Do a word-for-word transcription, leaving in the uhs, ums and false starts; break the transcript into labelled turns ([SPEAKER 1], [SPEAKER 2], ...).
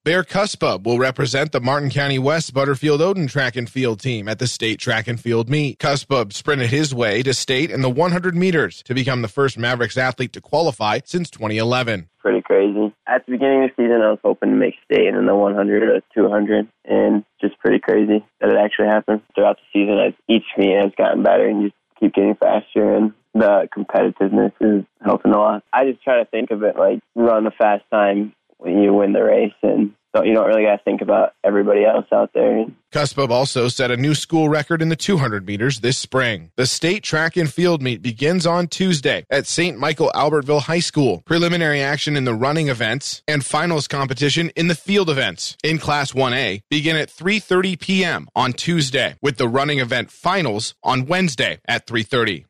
[SPEAKER 1] Bear Cuspub will represent the Martin County West Butterfield Odin track and field team at the state track and field meet. Cuspub sprinted his way to state in the one hundred meters to become the first Mavericks athlete to qualify since twenty eleven.
[SPEAKER 2] Pretty crazy. At the beginning of the season, I was hoping to make state in the one hundred or two hundred, and just pretty crazy that it actually happened. Throughout the season, as each meet has gotten better and you just keep getting faster, and the competitiveness is helping a lot. I just try to think of it like run a fast time when you win the race, and so you don't really got to think about everybody else out there.
[SPEAKER 1] Cuspub also set a new school record in the two hundred meters this spring. The state track and field meet begins on Tuesday at Saint Michael Albertville High School. Preliminary action in the running events and finals competition in the field events in Class one A begin at three thirty p.m. on Tuesday, with the running event finals on Wednesday at three thirty.